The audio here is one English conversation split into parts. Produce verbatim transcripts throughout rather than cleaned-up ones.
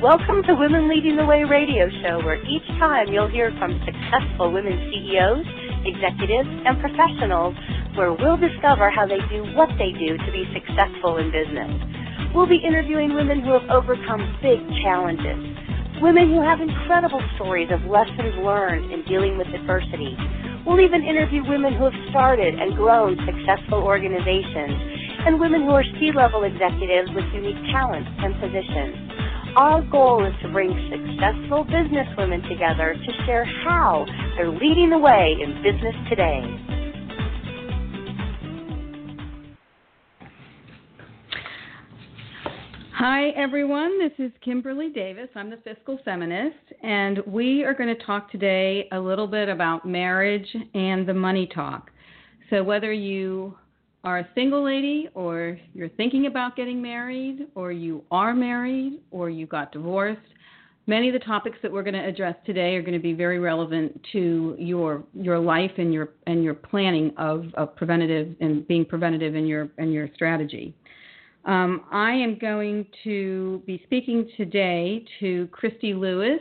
Welcome to Women Leading the Way radio show, where each time you'll hear from successful women C E Os, executives, and professionals, where we'll discover how they do what they do to be successful in business. We'll be interviewing women who have overcome big challenges, women who have incredible stories of lessons learned in dealing with adversity. We'll even interview women who have started and grown successful organizations, and women who are C-level executives with unique talents and positions. Our goal is to bring successful business women together to share how they're leading the way in business today. Hi, everyone. This is Kimberly Davis. I'm the Fiscal Feminist, and we are going to talk today a little bit about marriage and the money talk. So whether you are a single lady, or you're thinking about getting married, or you are married, or you got divorced, many of the topics that we're going to address today are going to be very relevant to your your life and your and your planning of, of preventative and being preventative in your in your strategy. Um, I am going to be speaking today to Christy Lewis,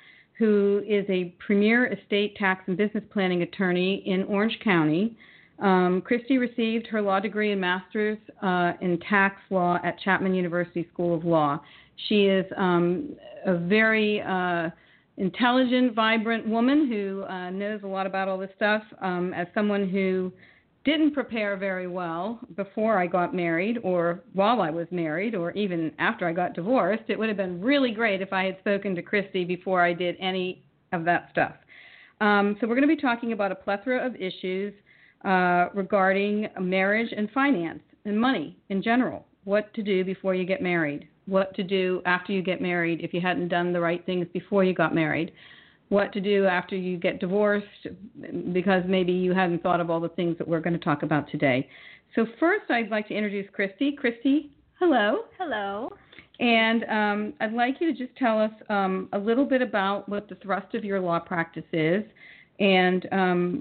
who is a premier estate tax and business planning attorney in Orange County. Um, Christy received her law degree and master's uh, in tax law at Chapman University School of Law. She is um, a very uh, intelligent, vibrant woman who uh, knows a lot about all this stuff. Um, as someone who didn't prepare very well before I got married, or while I was married, or even after I got divorced, it would have been really great if I had spoken to Christy before I did any of that stuff. Um, so we're going to be talking about a plethora of issues Uh, regarding marriage and finance and money in general. What to do before you get married. What to do after you get married if you hadn't done the right things before you got married. What to do after you get divorced because maybe you hadn't thought of all the things that we're going to talk about today. So first I'd like to introduce Christy. Christy, hello. Hello. And um, I'd like you to just tell us um, a little bit about what the thrust of your law practice is, and um,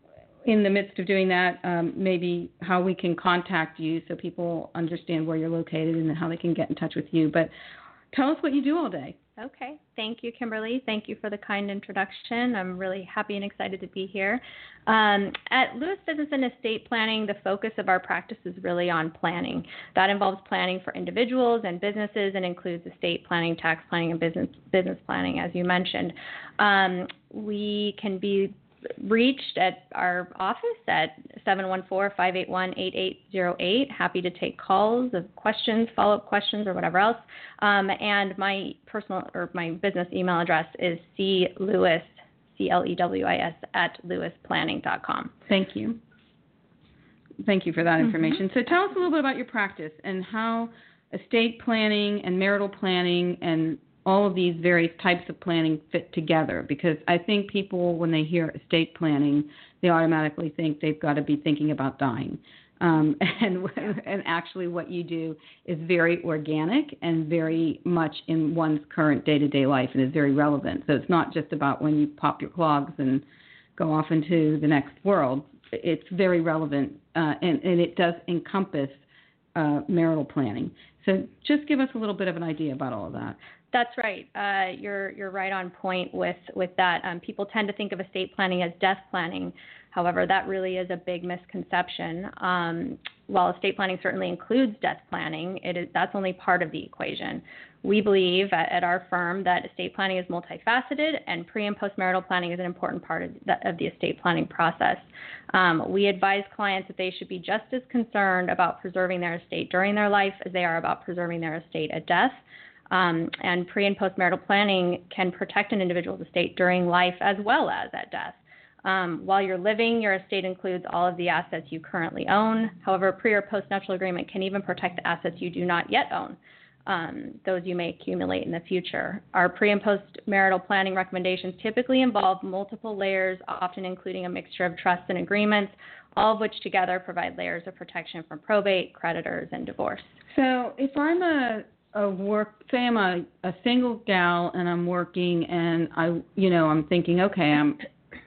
in the midst of doing that, um, maybe how we can contact you so people understand where you're located and how they can get in touch with you. But tell us what you do all day. Okay. Thank you, Kimberly. Thank you for the kind introduction. I'm really happy and excited to be here. Um, at Lewis Business and Estate Planning, the focus of our practice is really on planning. That involves planning for individuals and businesses and includes estate planning, tax planning, and business business planning, as you mentioned. Um, we can be reached at our office at seven one four, five eight one, eight eight zero eight. Happy to take calls of questions, follow-up questions, or whatever else. Um, and my personal or my business email address is clewis, C L E W I S, at lewis planning dot com. Thank you. Thank you for that information. Mm-hmm. So tell us a little bit about your practice and how estate planning and marital planning and all of these various types of planning fit together, because I think people, when they hear estate planning, they automatically think they've got to be thinking about dying. Um, and, and actually what you do is very organic and very much in one's current day-to-day life and is very relevant. So it's not just about when you pop your clogs and go off into the next world. It's very relevant, uh, and, and it does encompass uh, marital planning. So just give us a little bit of an idea about all of that. That's right. Uh, you're you're right on point with with that. Um, people tend to think of estate planning as death planning. However, that really is a big misconception. Um, while estate planning certainly includes death planning, it is that's only part of the equation. We believe at, at our firm that estate planning is multifaceted, and pre- and postmarital planning is an important part of the, of the estate planning process. Um, we advise clients that they should be just as concerned about preserving their estate during their life as they are about preserving their estate at death. Um, and pre- and postmarital planning can protect an individual's estate during life as well as at death. Um, while you're living, your estate includes all of the assets you currently own. However, a pre- or postnuptial agreement can even protect the assets you do not yet own, um, those you may accumulate in the future. Our pre- and postmarital planning recommendations typically involve multiple layers, often including a mixture of trusts and agreements, all of which together provide layers of protection from probate, creditors, and divorce. So if I'm a A work, say I'm a, a single gal and I'm working and I, you know, I'm thinking, okay, I'm,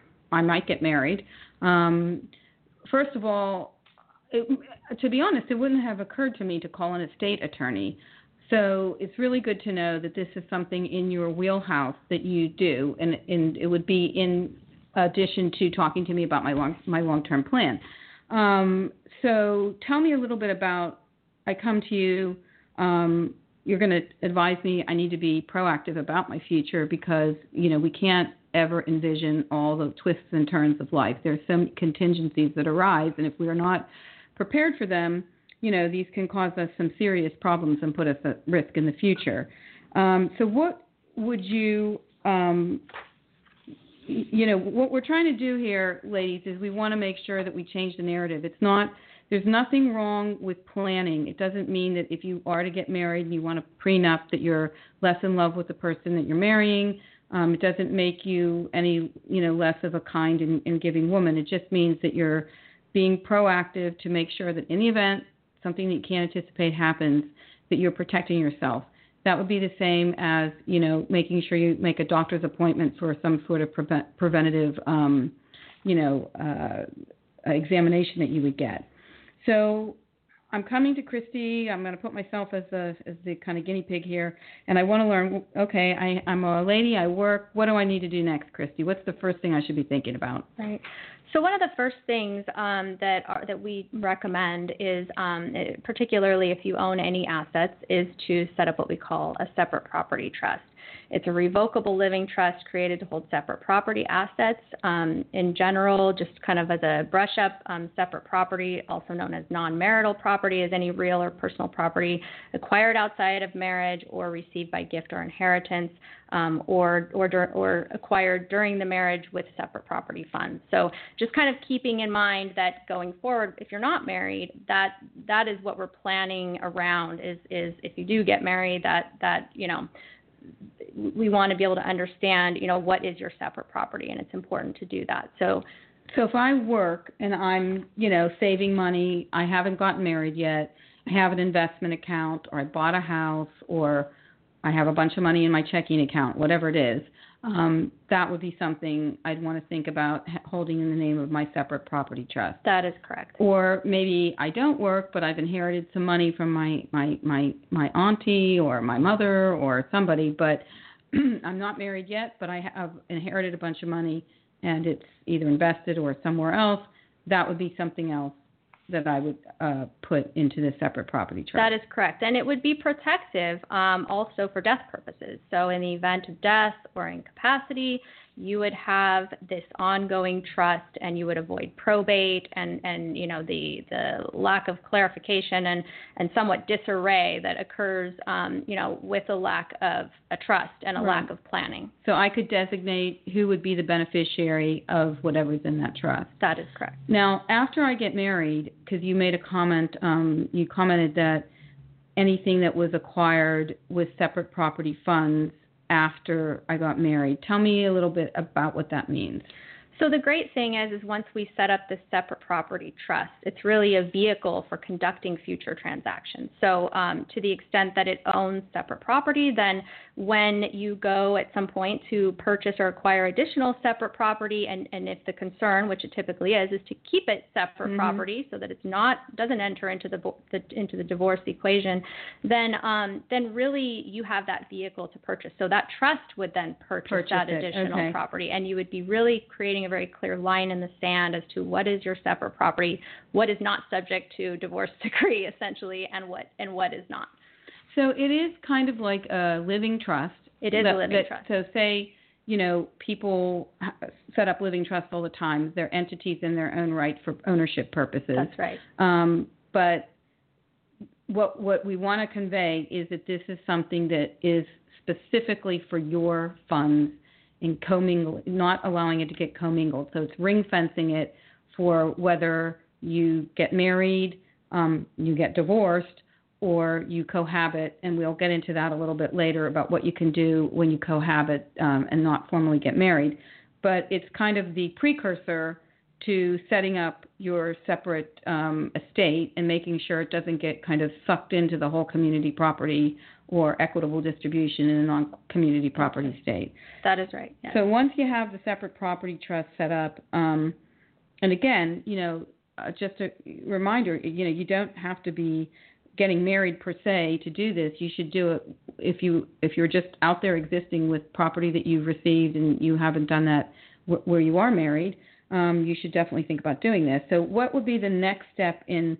I might get married. Um, first of all, it, to be honest, it wouldn't have occurred to me to call an estate attorney. So it's really good to know that this is something in your wheelhouse that you do, and, and it would be in addition to talking to me about my long my long-term plan. Um, so tell me a little bit about, I come to you, um, you're going to advise me I need to be proactive about my future because, you know, we can't ever envision all the twists and turns of life. There's some contingencies that arise, and if we are not prepared for them, you know, these can cause us some serious problems and put us at risk in the future. Um, so what would you, um, you know, what we're trying to do here, ladies, is we want to make sure that we change the narrative. It's not, there's nothing wrong with planning. It doesn't mean that if you are to get married and you want a prenup that you're less in love with the person that you're marrying. Um, it doesn't make you any, you know, less of a kind and, and giving woman. It just means that you're being proactive to make sure that in the event something that you can't anticipate happens, that you're protecting yourself. That would be the same as, you know, making sure you make a doctor's appointment for some sort of prevent, preventative, um, you know, uh, examination that you would get. So I'm coming to Christy. I'm going to put myself as the as the kind of guinea pig here, and I want to learn. Okay, I, I'm a lady. I work. What do I need to do next, Christy? What's the first thing I should be thinking about? Right. So one of the first things um, that are, that we recommend is, um, particularly if you own any assets, is to set up what we call a separate property trust. It's a revocable living trust created to hold separate property assets. Um, in general, just kind of as a brush up, um, separate property, also known as non-marital property, is any real or personal property acquired outside of marriage or received by gift or inheritance, um, or or, dur- or acquired during the marriage with separate property funds. So just kind of keeping in mind that going forward, if you're not married, that that is what we're planning around. Is is if you do get married, that that you know. we want to be able to understand, you know, what is your separate property, and it's important to do that. So, so if I work and I'm, you know, saving money, I haven't gotten married yet, I have an investment account, or I bought a house, or I have a bunch of money in my checking account, whatever it is, um, that would be something I'd want to think about holding in the name of my separate property trust. That is correct. Or maybe I don't work, but I've inherited some money from my, my, my, my auntie or my mother or somebody, but I'm not married yet, but I have inherited a bunch of money and it's either invested or somewhere else. That would be something else that I would uh, put into the separate property trust. That is correct. And it would be protective um, also for death purposes. So in the event of death or incapacity, you would have this ongoing trust, and you would avoid probate and, and you know, the, the lack of clarification and, and somewhat disarray that occurs, um, you know, with a lack of a trust and a right. lack of planning. So I could designate who would be the beneficiary of whatever's in that trust. That is correct. Now, after I get married, because you made a comment, um, you commented that anything that was acquired with separate property funds after I got married. Tell me a little bit about what that means. So the great thing is, is once we set up this separate property trust, it's really a vehicle for conducting future transactions. So um, to the extent that it owns separate property, then when you go at some point to purchase or acquire additional separate property, and, and if the concern, which it typically is, is to keep it separate mm-hmm. property so that it's not doesn't enter into the, the into the divorce equation, then um, then really you have that vehicle to purchase. So that trust would then purchase, purchase that it. additional okay. property, and you would be really creating a very clear line in the sand as to what is your separate property, what is not subject to divorce decree, essentially, and what and what is not. So it is kind of like a living trust. It is that, a living that, trust. So say, you know, people set up living trusts all the time. They're entities in their own right for ownership purposes. That's right. Um, but what what we want to convey is that this is something that is specifically for your funds, and commingle, not allowing it to get commingled. So it's ring fencing it for whether you get married, um, you get divorced, or you cohabit. And we'll get into that a little bit later about what you can do when you cohabit um, and not formally get married. But it's kind of the precursor to setting up your separate um, estate and making sure it doesn't get kind of sucked into the whole community property or equitable distribution in a non-community property state. That is right. Yes. So once you have the separate property trust set up, um, and again, you know, uh, just a reminder, you know, you don't have to be getting married per se to do this. You should do it if you if you're just out there existing with property that you've received and you haven't done that w- where you are married. Um, you should definitely think about doing this. So, what would be the next step in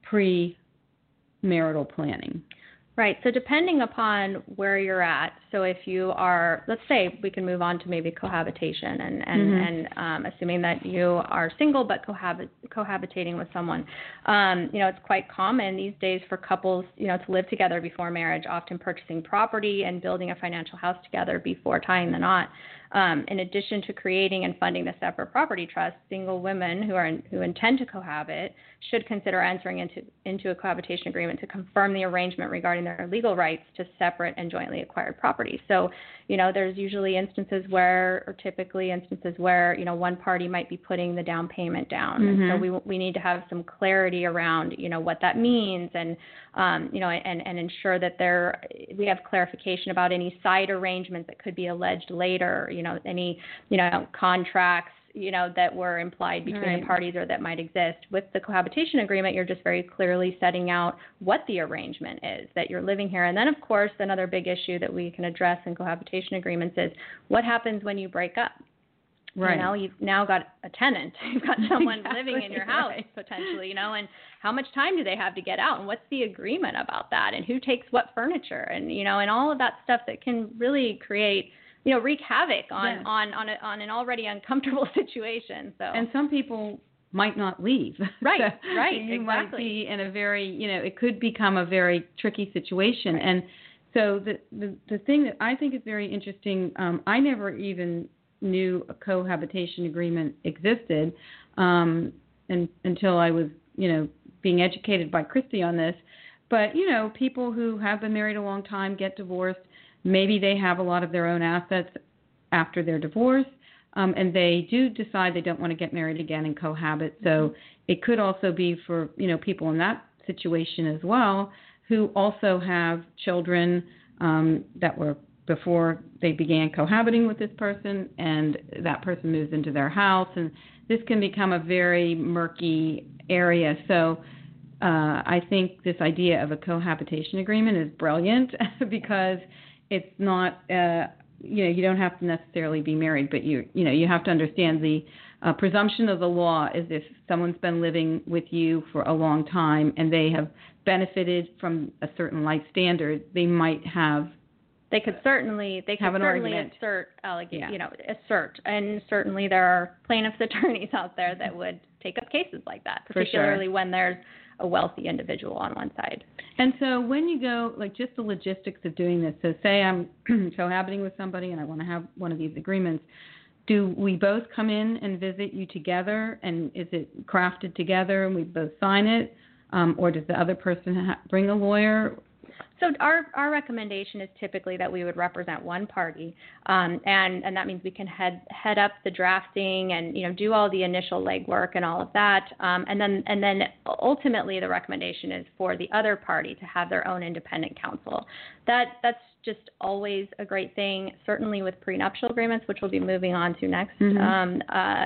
pre-marital planning? Right. So depending upon where you're at, so if you are, let's say we can move on to maybe cohabitation and, and, mm-hmm. and um, assuming that you are single but cohabit, cohabitating with someone. Um, you know, it's quite common these days for couples, you know, to live together before marriage, often purchasing property and building a financial house together before tying the knot. Um, in addition to creating and funding the separate property trust, single women who are in, who intend to cohabit should consider entering into into a cohabitation agreement to confirm the arrangement regarding their legal rights to separate and jointly acquired property. So, you know, there's usually instances where, or typically instances where, you know, one party might be putting the down payment down. Mm-hmm. And so we we need to have some clarity around, you know, what that means, and um, you know, and and ensure that there we have clarification about any side arrangements that could be alleged later. You know, any you know contracts, you know, that were implied between right. the parties or that might exist. With the cohabitation agreement, you're just very clearly setting out what the arrangement is, that you're living here. And then, of course, another big issue that we can address in cohabitation agreements is what happens when you break up. Right. You know, you've now got a tenant. You've got someone exactly, living in your house right. potentially, you know, and how much time do they have to get out, and what's the agreement about that, and who takes what furniture, and, you know, and all of that stuff that can really create, you know, wreak havoc on, yes. on, on, a, on an already uncomfortable situation. So. And some people might not leave. Right, so right, you exactly. might be in a very, you know, it could become a very tricky situation. Right. And so the, the, the thing that I think is very interesting, um, I never even knew a cohabitation agreement existed um, and, until I was, you know, being educated by Christy on this. But, you know, people who have been married a long time get divorced. Maybe they have a lot of their own assets after their divorce, um, and they do decide they don't want to get married again and cohabit. So mm-hmm. it could also be for, you know, people in that situation as well who also have children um, that were before they began cohabiting with this person, and that person moves into their house, and this can become a very murky area. So uh, I think this idea of a cohabitation agreement is brilliant because it's not, uh, you know, you don't have to necessarily be married, but you, you know, you have to understand the uh, presumption of the law is if someone's been living with you for a long time and they have benefited from a certain life standard, they might have. They could certainly, they could have an certainly argument. assert, alleg- yeah. you know, assert, and certainly there are plaintiffs' attorneys out there that would take up cases like that, particularly sure. when there's a wealthy individual on one side. And so when you go, like just the logistics of doing this, so say I'm cohabiting with somebody and I want to have one of these agreements, do we both come in and visit you together, and is it crafted together and we both sign it, um, or does the other person ha- bring a lawyer? So our, our recommendation is typically that we would represent one party, um, and, and that means we can head head up the drafting and, you know, do all the initial legwork and all of that, um, and then and then ultimately the recommendation is for the other party to have their own independent counsel. That that's just always a great thing. Certainly with prenuptial agreements, which we'll be moving on to next, mm-hmm. um, uh,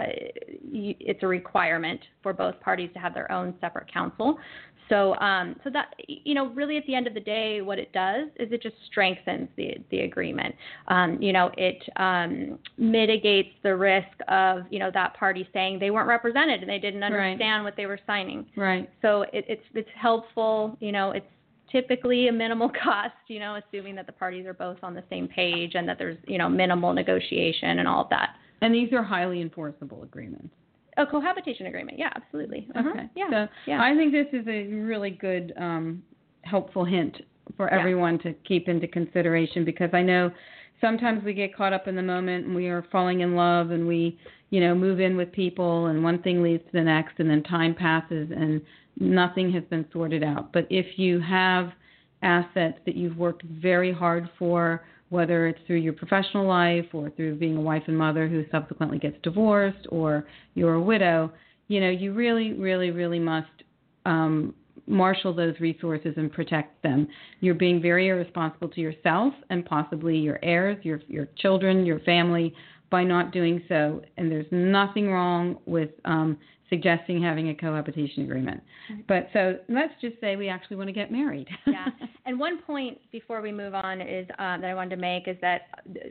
it's a requirement for both parties to have their own separate counsel. So, um, so that, you know, really at the end of the day, what it does is it just strengthens the the agreement. Um, you know, it um, mitigates the risk of, you know, that party saying they weren't represented and they didn't understand right. what they were signing. Right. So it, it's it's helpful. You know, it's typically a minimal cost. You know, assuming that the parties are both on the same page and that there's, you know, minimal negotiation and all of that. And these are highly enforceable agreements. A cohabitation agreement, yeah, absolutely. Uh-huh. Okay. Yeah. So yeah. I think this is a really good, um, helpful hint for everyone yeah. to keep into consideration, because I know sometimes we get caught up in the moment and we are falling in love and we, you know, move in with people and one thing leads to the next and then time passes and nothing has been sorted out. But if you have assets that you've worked very hard for, whether it's through your professional life or through being a wife and mother who subsequently gets divorced, or you're a widow, you know, you really, really, really must um, marshal those resources and protect them. You're being very irresponsible to yourself and possibly your heirs, your your children, your family, by not doing so. And there's nothing wrong with um, suggesting having a cohabitation agreement. But so let's just say we actually want to get married. Yeah. And one point before we move on is um, that I wanted to make is that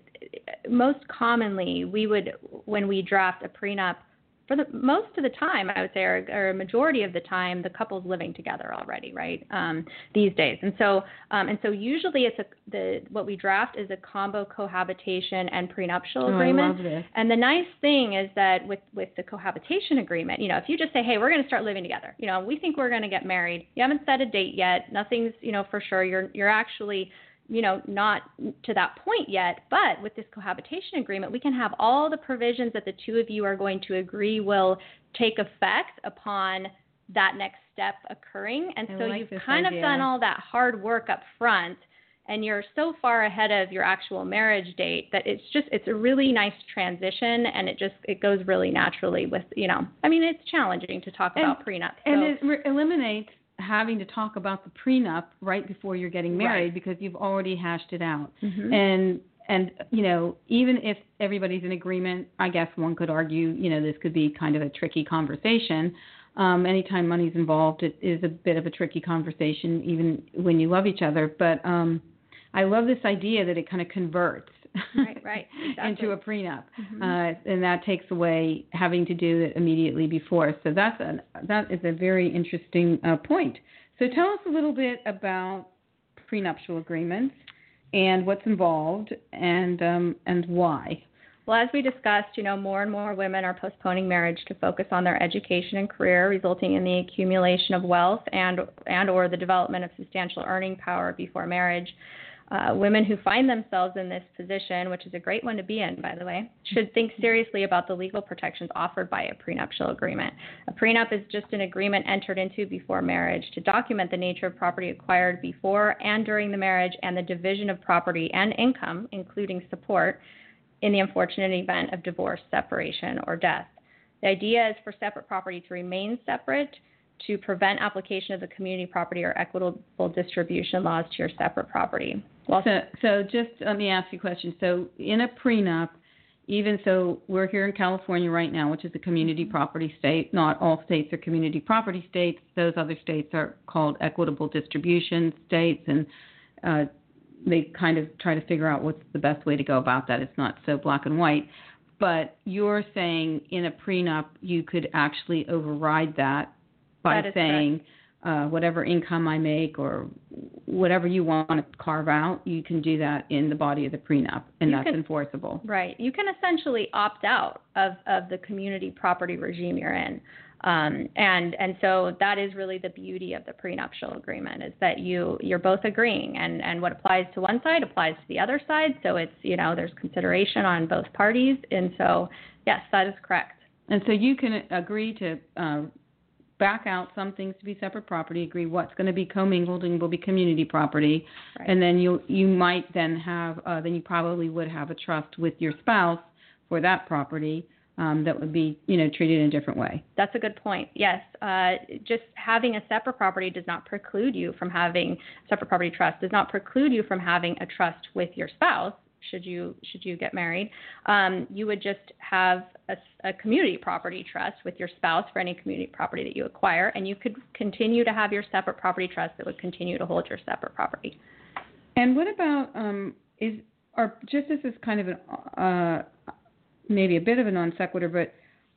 most commonly we would, when we draft a prenup, for the most of the time, I would say, or, or a majority of the time, the couple's living together already, right? Um, these days, and so um, and so usually it's a the what we draft is a combo cohabitation and prenuptial Oh, agreement. I love this. And the nice thing is that with with the cohabitation agreement, you know, if you just say, hey, we're going to start living together, you know, we think we're going to get married. You haven't set a date yet. Nothing's, you know, for sure. You're you're actually you know, not to that point yet, but with this cohabitation agreement, we can have all the provisions that the two of you are going to agree will take effect upon that next step occurring. And I so like you've this kind idea. of done all that hard work up front, and you're so far ahead of your actual marriage date that it's just, it's a really nice transition, and it just, it goes really naturally with, you know, I mean, it's challenging to talk And- about prenup. So. And it re- eliminates having to talk about the prenup right before you're getting married Right. because you've already hashed it out. Mhm. And and you know, even if everybody's in agreement, I guess one could argue, you know, this could be kind of a tricky conversation. Um, anytime money's involved, it is a bit of a tricky conversation, even when you love each other. But um, I love this idea that it kind of converts Right, right, exactly. into a prenup, Mhm. uh, and that takes away having to do it immediately before. So that's a, that is a very interesting uh, point. So tell us a little bit about prenuptial agreements and what's involved and um, and why. Well, as we discussed, you know, more and more women are postponing marriage to focus on their education and career, resulting in the accumulation of wealth and and or the development of substantial earning power before marriage. Uh, women who find themselves in this position, which is a great one to be in, by the way, should think seriously about the legal protections offered by a prenuptial agreement. A prenup is just an agreement entered into before marriage to document the nature of property acquired before and during the marriage and the division of property and income, including support, in the unfortunate event of divorce, separation, or death. The idea is for separate property to remain separate to prevent application of the community property or equitable distribution laws to your separate property. Well, So, so just let me ask you a question. So in a prenup, even so we're here in California right now, which is a community property state. Not all states are community property states. Those other states are called equitable distribution states, and uh, they kind of try to figure out what's the best way to go about that. It's not so black and white. But you're saying in a prenup you could actually override that by That is saying uh, whatever income I make or whatever you want to carve out, you can do that in the body of the prenup, and You that's can- enforceable. Right. You can essentially opt out of, of the community property regime you're in. Um, and and so that is really the beauty of the prenuptial agreement is that you you're both agreeing, and, and what applies to one side applies to the other side. So it's, you know, there's consideration on both parties. And so, yes, that is correct. And so you can agree to uh, back out some things to be separate property, agree what's going to be commingled and will be community property, Right. and then you you might then have uh, then you probably would have a trust with your spouse for that property um, that would be, you know, treated in a different way. That's a good point. Yes, uh, just having a separate property does not preclude you from having separate property trust. Does not preclude you from having a trust with your spouse. Should you should you get married, um, you would just have a, a community property trust with your spouse for any community property that you acquire, and you could continue to have your separate property trust that would continue to hold your separate property. And what about um, is or just this is kind of an uh, maybe a bit of a non sequitur, but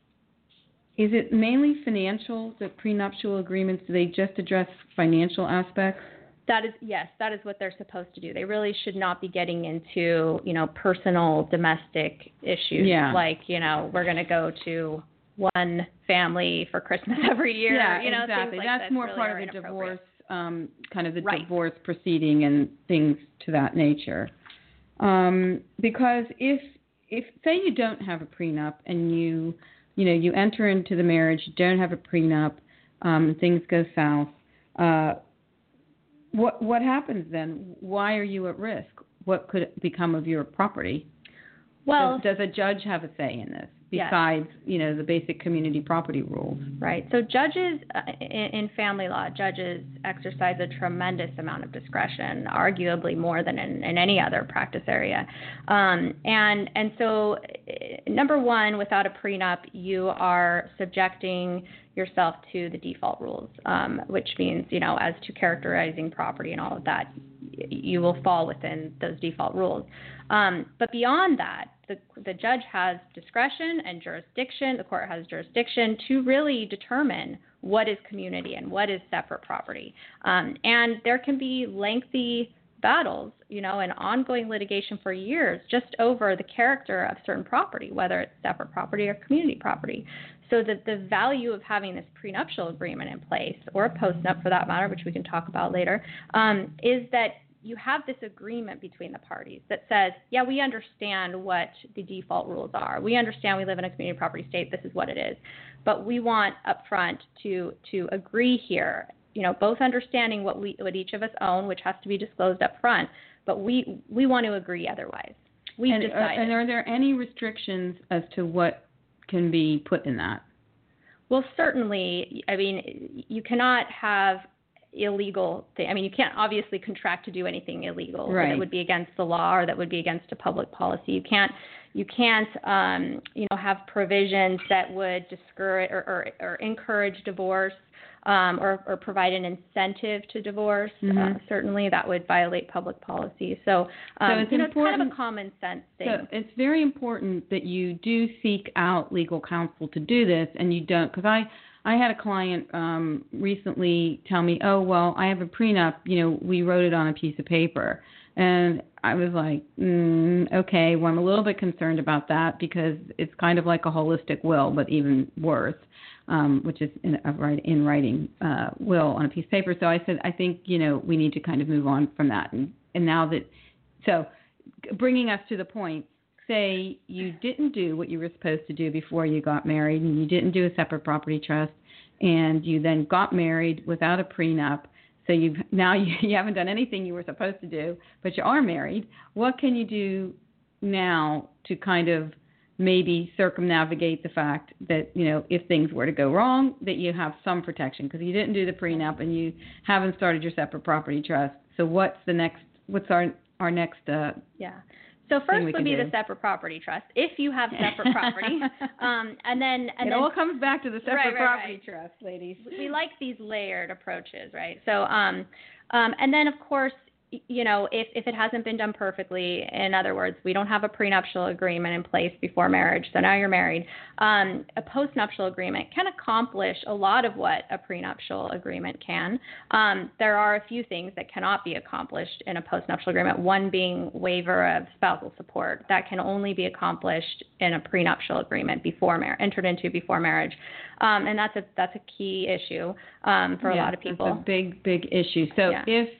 is it mainly financial? The prenuptial agreements, do they just address financial aspects? That is, yes, that is what they're supposed to do. They really should not be getting into, you know, personal domestic issues. Yeah. Like, you know, we're going to go to one family for Christmas every year. Yeah, you know, exactly. Things like That's this more really part are of the inappropriate. divorce, um, kind of the Right. divorce proceeding and things to that nature. Um, because if, if say you don't have a prenup and you, you know, you enter into the marriage, you don't have a prenup, um, things go south. Uh, What what happens then? Why are you at risk? What could become of your property? Well, does, does a judge have a say in this? besides, yes. you know, the basic community property rules. Right. So judges uh, in, in family law, judges exercise a tremendous amount of discretion, arguably more than in, in any other practice area. Um, and and so, number one, without a prenup, you are subjecting yourself to the default rules, um, which means, you know, as to characterizing property and all of that, you will fall within those default rules. Um, but beyond that, the, the judge has discretion and jurisdiction, the court has jurisdiction to really determine what is community and what is separate property. Um, and there can be lengthy battles, you know, and ongoing litigation for years just over the character of certain property, whether it's separate property or community property. So that the value of having this prenuptial agreement in place, or a postnup for that matter, which we can talk about later, um, is that you have this agreement between the parties that says, yeah, we understand what the default rules are. We understand we live in a community property state. This is what it is. But we want up front to to agree here, you know, both understanding what we what each of us own, which has to be disclosed up front, but we, we want to agree otherwise. We've and, decided. Uh, and are there any restrictions as to what can be put in that? Well, certainly. I mean, you cannot have illegal thing. I mean, you can't obviously contract to do anything illegal right. that would be against the law or that would be against a public policy. You can't, you can't, um, you know, have provisions that would discourage or, or, or encourage divorce um, or, or provide an incentive to divorce. Mm-hmm. Uh, certainly, that would violate public policy. So, um, so it's, you know, it's kind of a common sense thing. So it's very important that you do seek out legal counsel to do this, and you don't, because I. I had a client um, recently tell me, oh, well, I have a prenup. You know, we wrote it on a piece of paper. And I was like, mm, okay, well, I'm a little bit concerned about that because it's kind of like a holistic will, but even worse, um, which is in, a, in writing uh, will on a piece of paper. So I said, I think, you know, we need to kind of move on from that. And, and now that, so bringing us to the point, say you didn't do what you were supposed to do before you got married and you didn't do a separate property trust and you then got married without a prenup, so you've now you, you haven't done anything you were supposed to do, but you are married. What can you do now to kind of maybe circumnavigate the fact that, you know, if things were to go wrong, that you have some protection because you didn't do the prenup and you haven't started your separate property trust. So what's the next, what's our, our next uh yeah. So first would be do. the separate property trust, if you have separate property, um, and then and it then, all comes back to the separate right, right, property right. trust, ladies. We like these layered approaches, right? So, um, um, and then of course, you know, if, if it hasn't been done perfectly, in other words, we don't have a prenuptial agreement in place before marriage, so now you're married, um, a postnuptial agreement can accomplish a lot of what a prenuptial agreement can. Um, there are a few things that cannot be accomplished in a postnuptial agreement, one being waiver of spousal support. That can only be accomplished in a prenuptial agreement before mar- entered into before marriage. Um, and that's a that's a key issue um, for a yeah, lot of people. It's a big, big issue. So yeah. if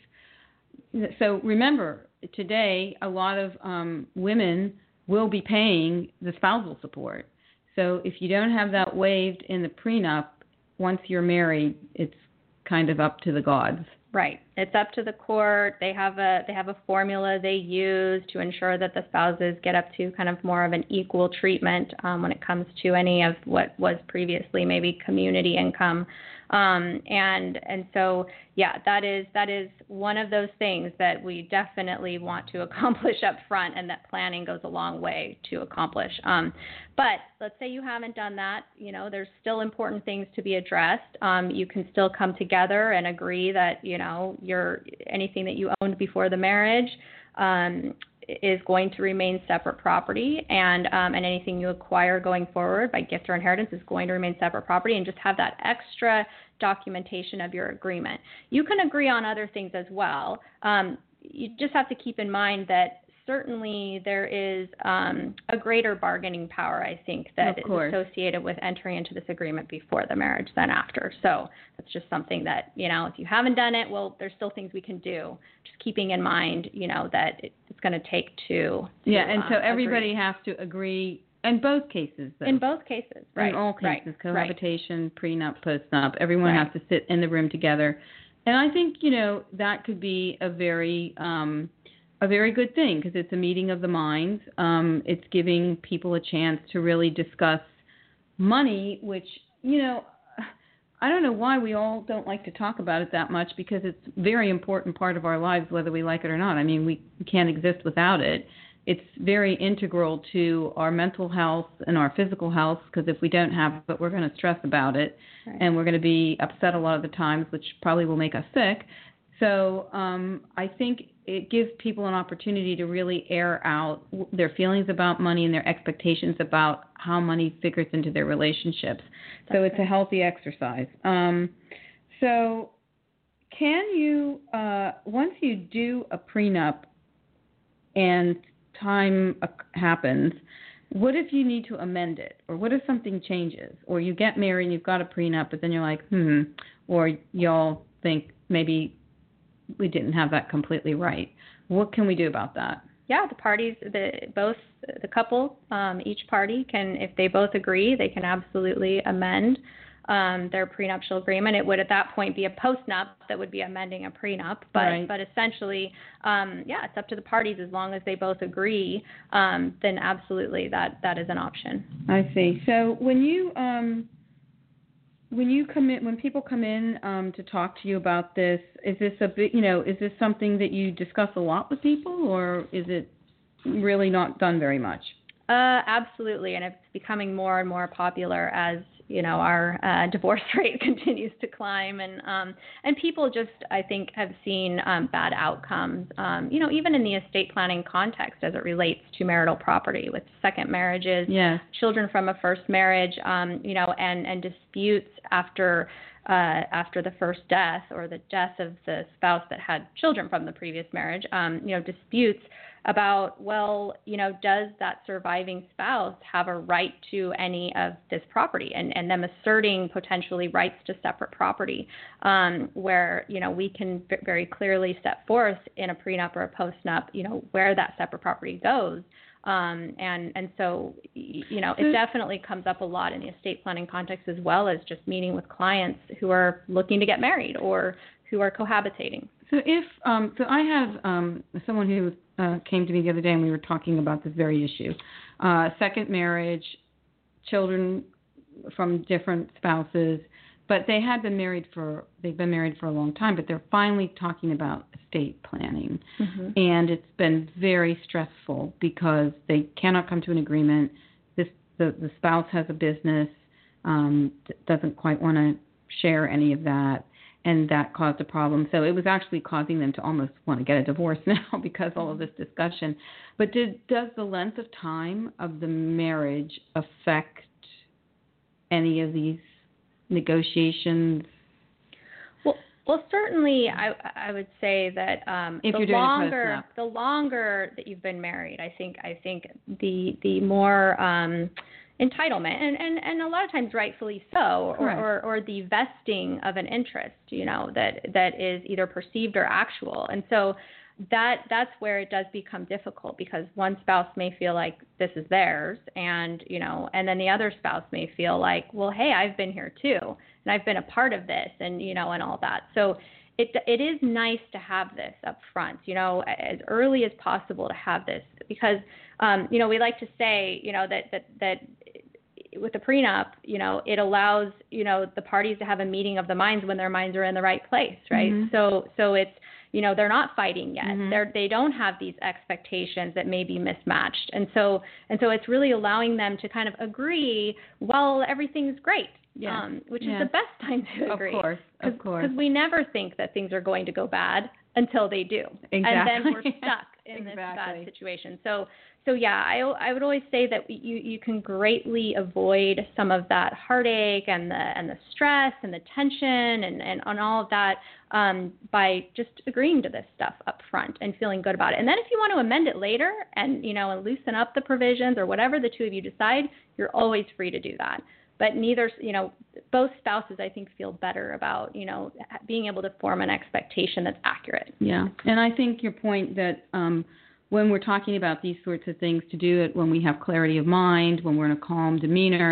So remember, today a lot of um, women will be paying the spousal support. So if you don't have that waived in the prenup, once you're married, it's kind of up to the gods. Right. It's up to the court. They have a they have a formula they use to ensure that the spouses get up to kind of more of an equal treatment um, when it comes to any of what was previously maybe community income. Um, and and so, yeah, that is that is one of those things that we definitely want to accomplish up front, and that planning goes a long way to accomplish. Um, but let's say you haven't done that. You know, there's still important things to be addressed. Um, you can still come together and agree that, you know, your anything that you owned before the marriage um, is going to remain separate property, and um, and anything you acquire going forward by gift or inheritance is going to remain separate property, and just have that extra documentation of your agreement. You can agree on other things as well. Um, you just have to keep in mind that certainly there is um, a greater bargaining power, I think, that is associated with entering into this agreement before the marriage than after. So that's just something that, you know, if you haven't done it, well, there's still things we can do. Just keeping in mind, you know, that it's going to take two. To, yeah, and so um, everybody agree. has to agree in both cases, though. In both cases, right. In all cases, right. cohabitation, right. prenup, postnup, everyone right. has to sit in the room together. And I think, you know, that could be a very... Um, a very good thing because it's a meeting of the minds. Um, it's giving people a chance to really discuss money, which, you know, I don't know why we all don't like to talk about it that much because it's a very important part of our lives, whether we like it or not. I mean, we can't exist without it. It's very integral to our mental health and our physical health because if we don't have it, we're going to stress about it, right. And we're going to be upset a lot of the times, which probably will make us sick. So um, I think it gives people an opportunity to really air out their feelings about money and their expectations about how money figures into their relationships. That's so it's right. a healthy exercise. Um, so can you, uh, once you do a prenup and time uh, happens, what if you need to amend it? Or what if something changes? Or you get married and you've got a prenup, but then you're like, hmm, or y'all think maybe we didn't have that completely right. What can we do about that? Yeah, the parties, the both the couple, um, each party can, if they both agree, they can absolutely amend um, their prenuptial agreement. It would at that point be a postnup that would be amending a prenup, but right. but essentially, um, yeah, it's up to the parties as long as they both agree. Um, then absolutely, that that is an option. I see. So when you um, When you come in, when people come in um, to talk to you about this, is this a bit, you know, is this something that you discuss a lot with people, or is it really not done very much? Uh, absolutely, and it's becoming more and more popular as you know our uh, divorce rate continues to climb, and um, and people just I think have seen um, bad outcomes. Um, you know, even in the estate planning context, as it relates to marital property with second marriages, yes. children from a first marriage, um, you know, and and disputes after. Uh, after the first death or the death of the spouse that had children from the previous marriage, um, you know, disputes about, well, you know, does that surviving spouse have a right to any of this property, and, and them asserting potentially rights to separate property, um, where, you know, we can v- very clearly set forth in a prenup or a postnup, you know, where that separate property goes. Um, and, and so, you know, it definitely comes up a lot in the estate planning context, as well as just meeting with clients who are looking to get married or who are cohabitating. So if, um, so I have um, someone who uh, came to me the other day and we were talking about this very issue. Uh, second marriage, children from different spouses, but they had been married for, they've been married for a long time, but they're finally talking about estate planning. Mm-hmm. And it's been very stressful because they cannot come to an agreement. This, the, the spouse has a business, um, doesn't quite want to share any of that, and that caused a problem. So it was actually causing them to almost want to get a divorce now because all of this discussion. But did, does the length of time of the marriage affect any of these negotiations? Well, well, certainly, I I would say that um, if the you're doing longer a the longer that you've been married, I think I think the the more um, entitlement, and, and, and a lot of times rightfully so, or, or or the vesting of an interest, you know, that that is either perceived or actual, and so. That that's where it does become difficult because one spouse may feel like this is theirs, and you know, and then the other spouse may feel like, well, hey, I've been here too, and I've been a part of this, and you know, and all that. So it it is nice to have this up front, you know, as early as possible to have this because um, you know, we like to say, you know, that that that. with the prenup, you know, it allows, you know, the parties to have a meeting of the minds when their minds are in the right place, right? Mm-hmm. So, so it's, you know, they're not fighting yet. Mm-hmm. They're, they don't have these expectations that may be mismatched. And so, and so it's really allowing them to kind of agree, well, everything's great, yes. um, which yes. is the best time to agree. Of course, of course. Because we never think that things are going to go bad until they do. Exactly. And then we're stuck in exactly. this bad situation. So, So yeah, I, I would always say that you, you can greatly avoid some of that heartache and the and the stress and the tension and, and on all of that um, by just agreeing to this stuff up front and feeling good about it. And then if you want to amend it later and you know and loosen up the provisions or whatever the two of you decide, you're always free to do that. But neither, you know, both spouses, I think, feel better about, you know, being able to form an expectation that's accurate. Yeah, and I think your point that um, when we're talking about these sorts of things, to do it when we have clarity of mind, when we're in a calm demeanor,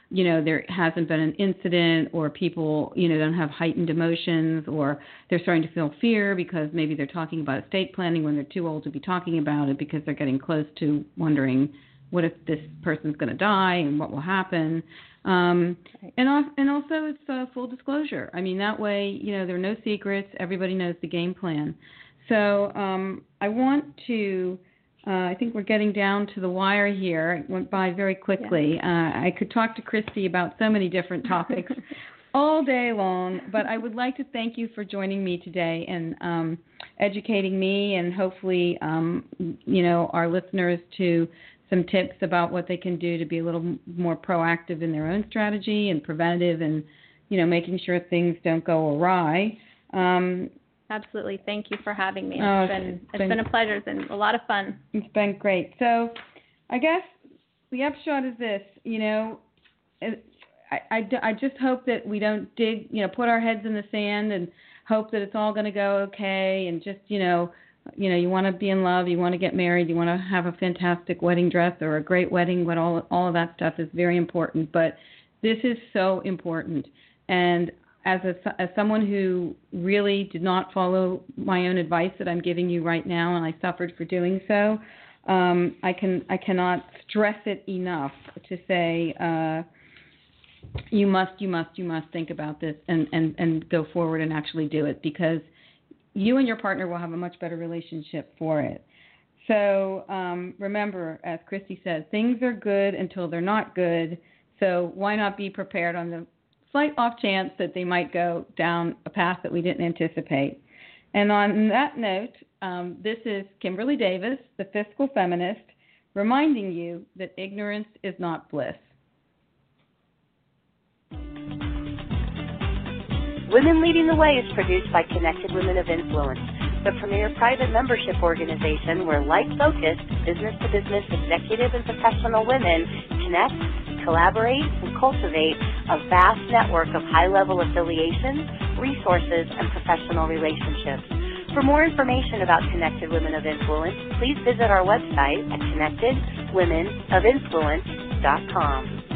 you know, there hasn't been an incident, or people, you know, don't have heightened emotions, or they're starting to feel fear because maybe they're talking about estate planning when they're too old to be talking about it, because they're getting close to wondering, what if this person's going to die and what will happen? Um, and, and also it's uh, full disclosure. I mean, that way, you know, there are no secrets. Everybody knows the game plan. So um, I want to, uh, I think we're getting down to the wire here. It went by very quickly. Yeah. Uh, I could talk to Christy about so many different topics all day long, but I would like to thank you for joining me today and um, educating me, and hopefully, um, you know, our listeners to some tips about what they can do to be a little more proactive in their own strategy and preventative, and, you know, making sure things don't go awry. Um, Absolutely. Thank you for having me. It's, oh, been, it's it's been, been a pleasure. It's been a lot of fun. It's been great. So I guess the upshot is this, you know, I, I, I just hope that we don't dig, you know, put our heads in the sand and hope that it's all going to go okay, and just, you know, You know, you want to be in love, you want to get married, you want to have a fantastic wedding dress or a great wedding, but all all of that stuff is very important. But this is so important. And as a, as someone who really did not follow my own advice that I'm giving you right now, and I suffered for doing so, um, I can I cannot stress it enough to say uh, you must, you must, you must think about this and, and, and go forward and actually do it, because you and your partner will have a much better relationship for it. So um, remember, as Christy says, things are good until they're not good. So why not be prepared on the slight off chance that they might go down a path that we didn't anticipate? And on that note, um, this is Kimberly Davis, the Fiscal Feminist, reminding you that ignorance is not bliss. Women Leading the Way is produced by Connected Women of Influence, the premier private membership organization where like-focused, business-to-business executive and professional women connect, collaborate, and cultivate a vast network of high-level affiliations, resources, and professional relationships. For more information about Connected Women of Influence, please visit our website at connected women of influence dot com.